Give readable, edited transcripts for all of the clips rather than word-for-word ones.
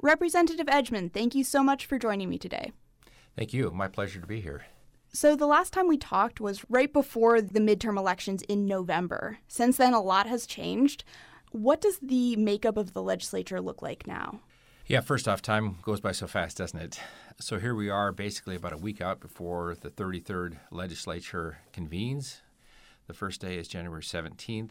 Representative Edgmon, thank you so much for joining me today. Thank you. My pleasure to be here. So the last time we talked was right before the midterm elections in November. Since then, a lot has changed. What does the makeup of the legislature look like now? Yeah, first off, time goes by so fast, doesn't it? So here we are basically about a week out before the 33rd legislature convenes. The first day is January 17th.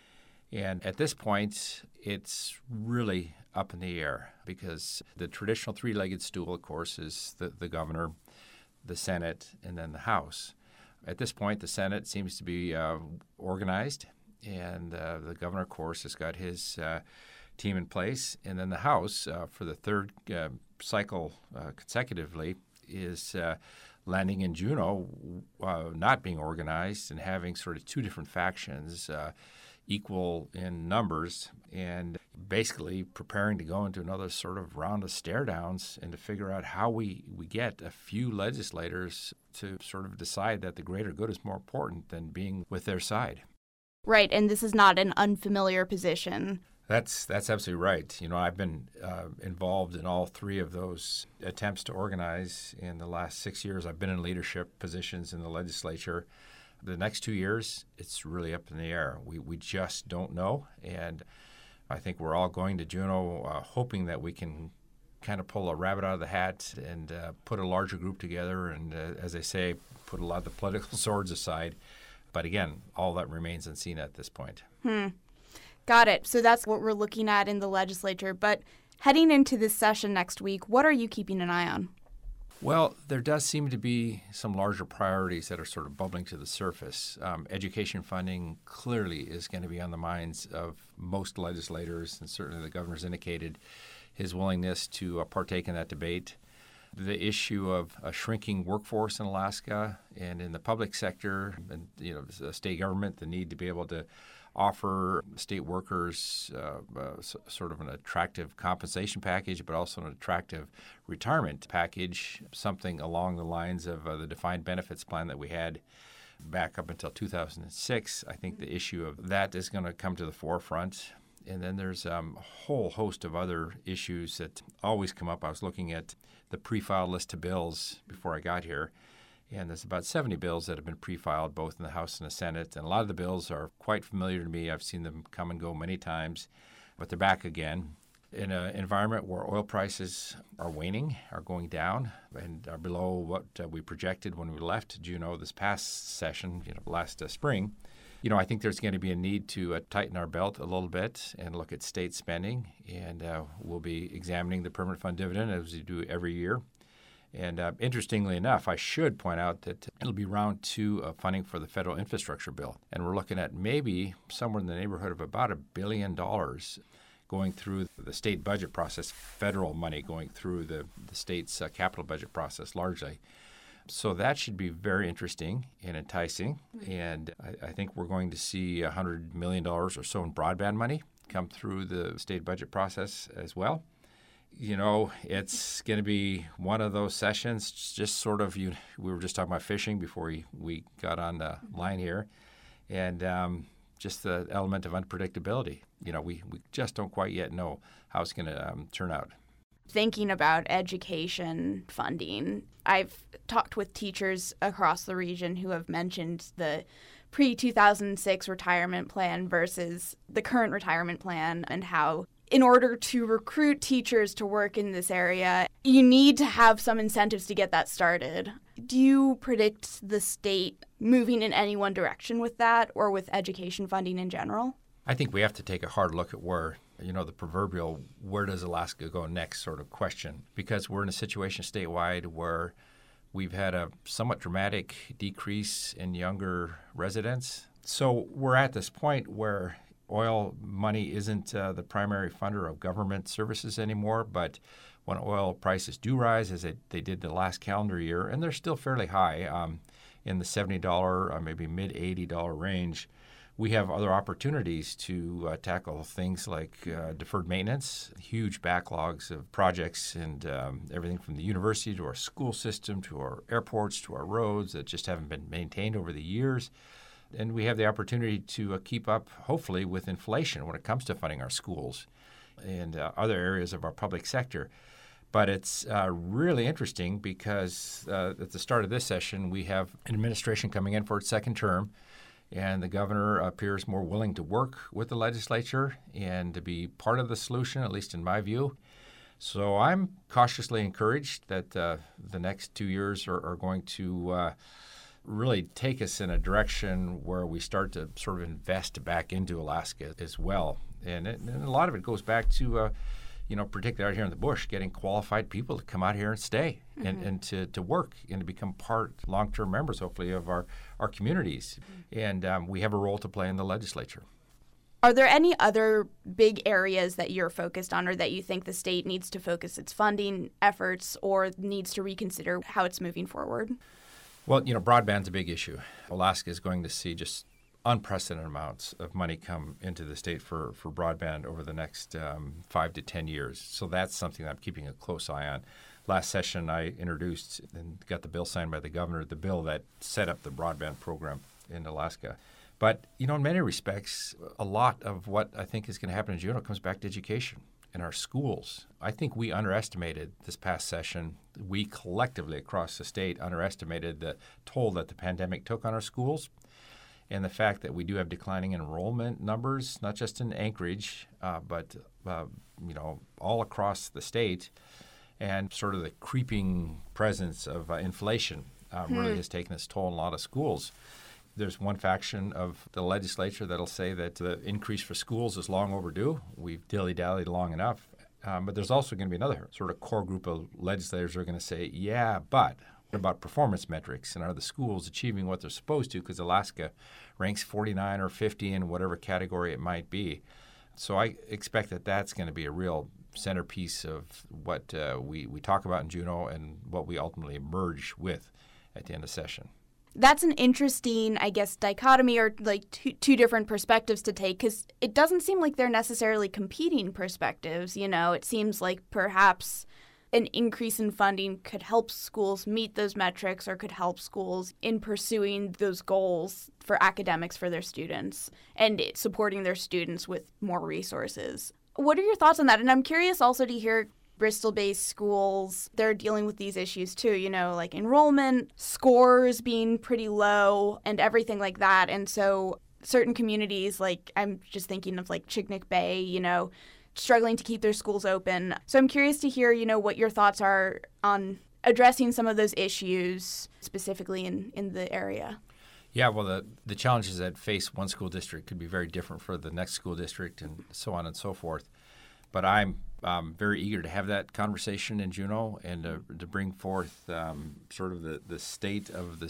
And at this point, it's really up in the air because the traditional three-legged stool, of course, is the governor, the Senate, and then the House. At this point, the Senate seems to be organized, and the governor, of course, has got his team in place. And then the House, for the third cycle consecutively, is landing in Juneau, not being organized and having sort of two different factions, equal in numbers, and basically preparing to go into another sort of round of stare-downs and to figure out how we get a few legislators to sort of decide that the greater good is more important than being with their side. Right, and this is not an unfamiliar position. That's absolutely right. You know, I've been involved in all three of those attempts to organize in the last 6 years. I've been in leadership positions in the legislature. The next 2 years, it's really up in the air. We just don't know, and I think we're all going to Juneau hoping that we can kind of pull a rabbit out of the hat and put a larger group together and, as I say, put a lot of the political swords aside. But again, all that remains unseen at this point. Got it. So that's what we're looking at in the legislature. But heading into this session next week, what are you keeping an eye on? Well, there does seem to be some larger priorities that are sort of bubbling to the surface. Education funding clearly is going to be on the minds of most legislators, and certainly the governor's indicated his willingness to partake in that debate. The issue of a shrinking workforce in Alaska and in the public sector, and the state government, the need to be able to offer state workers sort of an attractive compensation package, but also an attractive retirement package, something along the lines of the defined benefits plan that we had back up until 2006. I think the issue of that is going to come to the forefront. And then there's a whole host of other issues that always come up. I was looking at the pre-filed list of bills before I got here, and there's about 70 bills that have been pre-filed both in the House and the Senate. And a lot of the bills are quite familiar to me. I've seen them come and go many times, but they're back again. In an environment where oil prices are waning, are going down, and are below what we projected when we left Juneau this past session, last spring, I think there's going to be a need to tighten our belt a little bit and look at state spending. And we'll be examining the permanent fund dividend as we do every year. And interestingly enough, I should point out that it'll be round 2 of funding for the federal infrastructure bill. And we're looking at maybe somewhere in the neighborhood of about $1 billion going through the state budget process, federal money going through the state's capital budget process largely. So that should be very interesting and enticing. And I think we're going to see $100 million or so in broadband money come through the state budget process as well. It's going to be one of those sessions, just sort of, we were just talking about fishing before we got on the line here, and just the element of unpredictability. We just don't quite yet know how it's going to turn out. Thinking about education funding, I've talked with teachers across the region who have mentioned the pre-2006 retirement plan versus the current retirement plan, and how in order to recruit teachers to work in this area, you need to have some incentives to get that started. Do you predict the state moving in any one direction with that, or with education funding in general? I think we have to take a hard look at where, the proverbial where does Alaska go next sort of question, because we're in a situation statewide where we've had a somewhat dramatic decrease in younger residents. So we're at this point where oil money isn't the primary funder of government services anymore, but when oil prices do rise, as they did the last calendar year, and they're still fairly high, in the $70, maybe mid-$80 range, we have other opportunities to tackle things like deferred maintenance, huge backlogs of projects, and everything from the university to our school system to our airports to our roads that just haven't been maintained over the years. And we have the opportunity to keep up, hopefully, with inflation when it comes to funding our schools. and other areas of our public sector. But it's really interesting because at the start of this session, we have an administration coming in for its second term, and the governor appears more willing to work with the legislature and to be part of the solution, at least in my view. So I'm cautiously encouraged that the next 2 years are going to really take us in a direction where we start to sort of invest back into Alaska as well. And a lot of it goes back to particularly out here in the bush, getting qualified people to come out here and stay and to work and to become long-term members, hopefully, of our communities. And we have a role to play in the legislature. Are there any other big areas that you're focused on or that you think the state needs to focus its funding efforts or needs to reconsider how it's moving forward? Well, broadband's a big issue. Alaska is going to see just unprecedented amounts of money come into the state for broadband over the next 5 to 10 years. So that's something that I'm keeping a close eye on. Last session, I introduced and got the bill signed by the governor, the bill that set up the broadband program in Alaska. But, in many respects, a lot of what I think is going to happen in Juneau comes back to education in our schools. I think we underestimated this past session. We collectively across the state underestimated the toll that the pandemic took on our schools. And the fact that we do have declining enrollment numbers, not just in Anchorage, but all across the state, and sort of the creeping presence of inflation really has taken its toll in a lot of schools. There's one faction of the legislature that'll say that the increase for schools is long overdue. We've dilly-dallied long enough. But there's also going to be another sort of core group of legislators who are going to say, yeah, but what about performance metrics? And are the schools achieving what they're supposed to? Because Alaska ranks 49 or 50 in whatever category it might be. So I expect that that's going to be a real centerpiece of what we talk about in Juneau and what we ultimately emerge with at the end of session. That's an interesting, dichotomy or like two different perspectives to take because it doesn't seem like they're necessarily competing perspectives. It seems like perhaps an increase in funding could help schools meet those metrics or could help schools in pursuing those goals for academics for their students and supporting their students with more resources. What are your thoughts on that? And I'm curious also to hear Bristol-based schools, they're dealing with these issues too, like enrollment, scores being pretty low and everything like that. And so certain communities, like I'm just thinking of like Chignik Bay, struggling to keep their schools open. So I'm curious to hear, what your thoughts are on addressing some of those issues specifically in the area. Yeah, well, the challenges that face one school district could be very different for the next school district and so on and so forth. But I'm very eager to have that conversation in Juneau and to bring forth sort of the state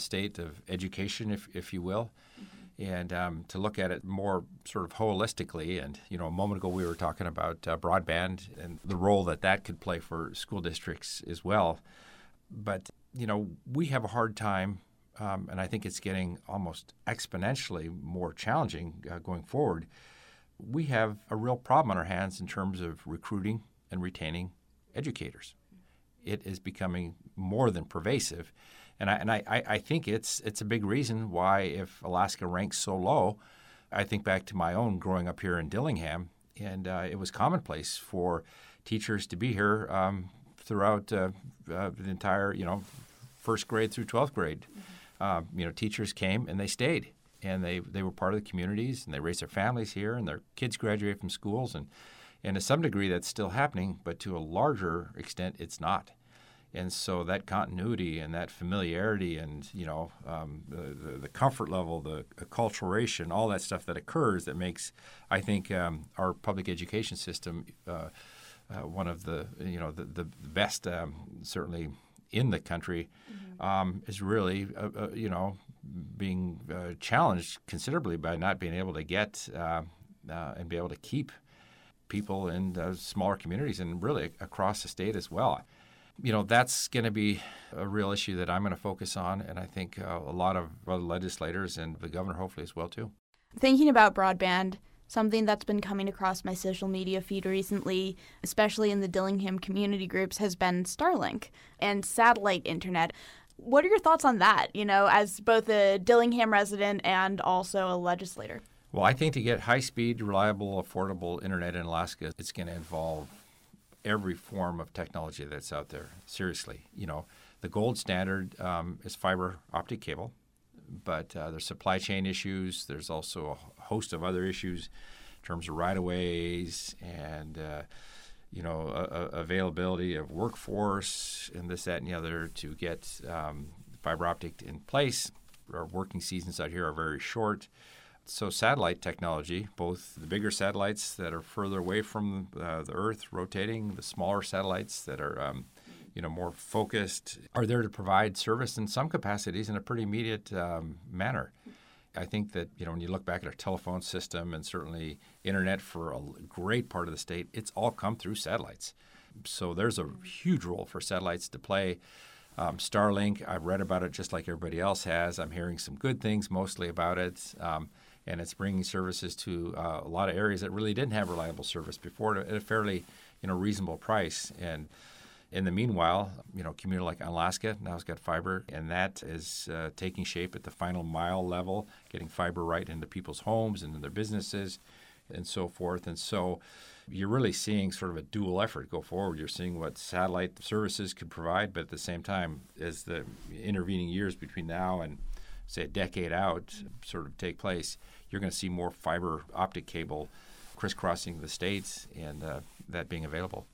of education, if you will, and to look at it more sort of holistically. And, a moment ago we were talking about broadband and the role that could play for school districts as well. But, we have a hard time, and I think it's getting almost exponentially more challenging going forward. We have a real problem on our hands in terms of recruiting and retaining educators. It is becoming more than pervasive. And I think it's a big reason why if Alaska ranks so low, I think back to my own growing up here in Dillingham, and it was commonplace for teachers to be here throughout the entire, first grade through 12th grade. Teachers came and they stayed. And they were part of the communities, and they raised their families here, and their kids graduated from schools. And to some degree, that's still happening, but to a larger extent, it's not. And so that continuity and that familiarity and, the comfort level, the acculturation, all that stuff that occurs that makes, I think, our public education system one of the best, certainly in the country, is really, being challenged considerably by not being able to get and be able to keep people in smaller communities and really across the state as well. That's going to be a real issue that I'm going to focus on, and I think a lot of other legislators and the governor hopefully as well too. Thinking about broadband, something that's been coming across my social media feed recently, especially in the Dillingham community groups, has been Starlink and satellite internet. What are your thoughts on that, as both a Dillingham resident and also a legislator? Well, I think to get high-speed, reliable, affordable internet in Alaska, it's going to involve every form of technology that's out there. Seriously, the gold standard is fiber optic cable, but there's supply chain issues. There's also a host of other issues in terms of right-of-ways and availability of workforce and this, that, and the other to get fiber optic in place. Our working seasons out here are very short. So satellite technology, both the bigger satellites that are further away from the Earth rotating, the smaller satellites that are more focused, are there to provide service in some capacities in a pretty immediate manner. I think that, when you look back at our telephone system and certainly internet for a great part of the state, it's all come through satellites. So there's a huge role for satellites to play. Starlink, I've read about it just like everybody else has. I'm hearing some good things mostly about it. And it's bringing services to a lot of areas that really didn't have reliable service before at a fairly, reasonable price. And in the meanwhile, a community like Alaska now has got fiber, and that is taking shape at the final mile level, getting fiber right into people's homes and into their businesses and so forth. And so you're really seeing sort of a dual effort go forward. You're seeing what satellite services could provide, but at the same time, as the intervening years between now and, say, a decade out sort of take place, you're going to see more fiber optic cable crisscrossing the states and that being available.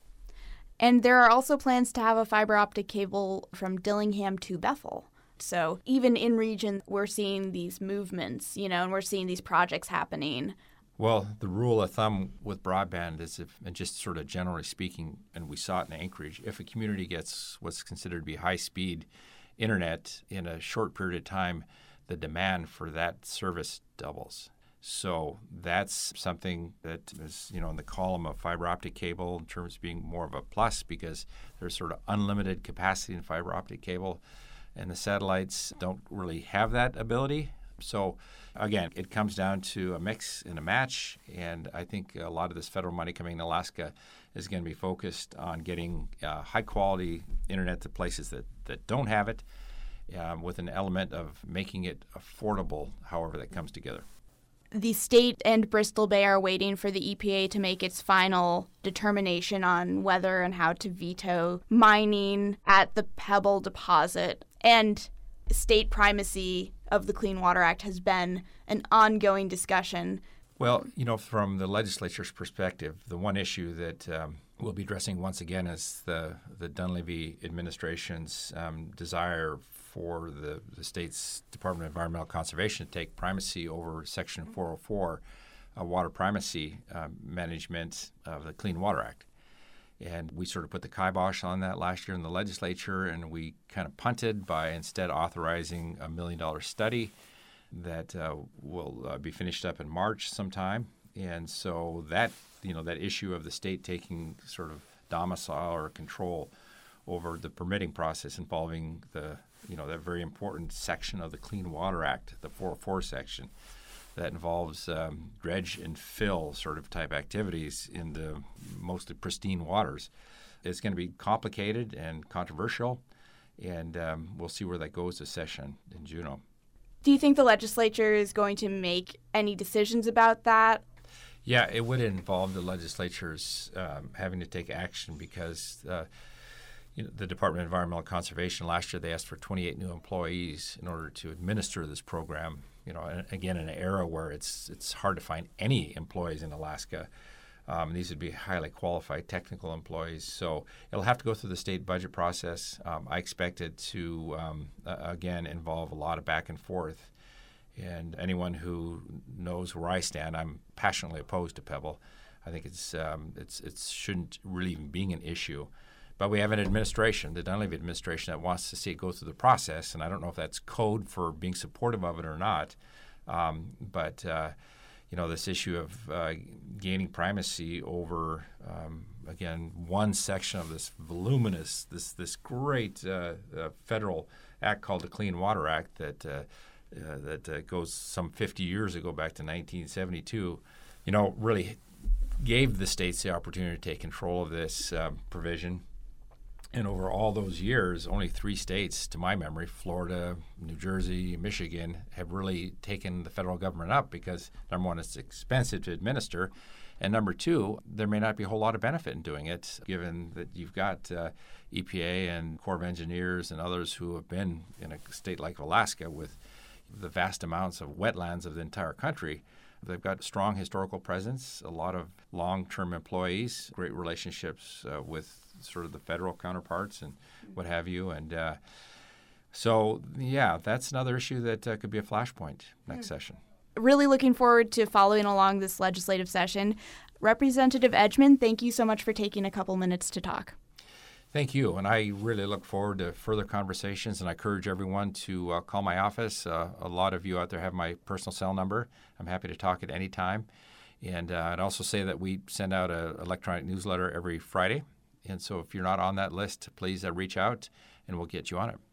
And there are also plans to have a fiber optic cable from Dillingham to Bethel. So even in region, we're seeing these movements, and we're seeing these projects happening. Well, the rule of thumb with broadband is and just sort of generally speaking, and we saw it in Anchorage, if a community gets what's considered to be high-speed internet in a short period of time, the demand for that service doubles. So that's something that is, in the column of fiber optic cable in terms of being more of a plus because there's sort of unlimited capacity in fiber optic cable, and the satellites don't really have that ability. So again, it comes down to a mix and a match, and I think a lot of this federal money coming to Alaska is going to be focused on getting high-quality internet to places that don't have it, with an element of making it affordable, however that comes together. The state and Bristol Bay are waiting for the EPA to make its final determination on whether and how to veto mining at the Pebble deposit. And state primacy of the Clean Water Act has been an ongoing discussion. Well, from the legislature's perspective, the one issue that we'll be addressing once again is the Dunleavy administration's desire for the state's Department of Environmental Conservation to take primacy over Section 404, water primacy management of the Clean Water Act. And we sort of put the kibosh on that last year in the legislature, and we kind of punted by instead authorizing $1 million study that will be finished up in March sometime. And so that issue of the state taking sort of domicile or control over the permitting process involving that very important section of the Clean Water Act, the 404 section, that involves dredge and fill sort of type activities in the mostly pristine waters. It's going to be complicated and controversial, and we'll see where that goes this session in Juneau. Do you think the legislature is going to make any decisions about that? Yeah, it would involve the legislatures having to take action because the Department of Environmental Conservation, last year they asked for 28 new employees in order to administer this program. Again, in an era where it's hard to find any employees in Alaska. These would be highly qualified technical employees. So it'll have to go through the state budget process. I expect it to, again, involve a lot of back and forth. And anyone who knows where I stand, I'm passionately opposed to Pebble. I think it shouldn't really even be an issue. But we have an administration, the Dunleavy administration, that wants to see it go through the process, and I don't know if that's code for being supportive of it or not. But this issue of gaining primacy over, again, one section of this voluminous, this great federal act called the Clean Water Act that goes some 50 years ago, back to 1972, really gave the states the opportunity to take control of this provision. And over all those years, only 3 states, to my memory, Florida, New Jersey, Michigan, have really taken the federal government up because, number one, it's expensive to administer. And number two, there may not be a whole lot of benefit in doing it, given that you've got EPA and Corps of Engineers and others who have been in a state like Alaska with the vast amounts of wetlands of the entire country. They've got strong historical presence, a lot of long-term employees, great relationships with sort of the federal counterparts and what have you. And so, that's another issue that could be a flashpoint next session. Really looking forward to following along this legislative session. Representative Edgman, thank you so much for taking a couple minutes to talk. Thank you, and I really look forward to further conversations, and I encourage everyone to call my office. A lot of you out there have my personal cell number. I'm happy to talk at any time. And I'd also say that we send out an electronic newsletter every Friday, and so if you're not on that list, please reach out, and we'll get you on it.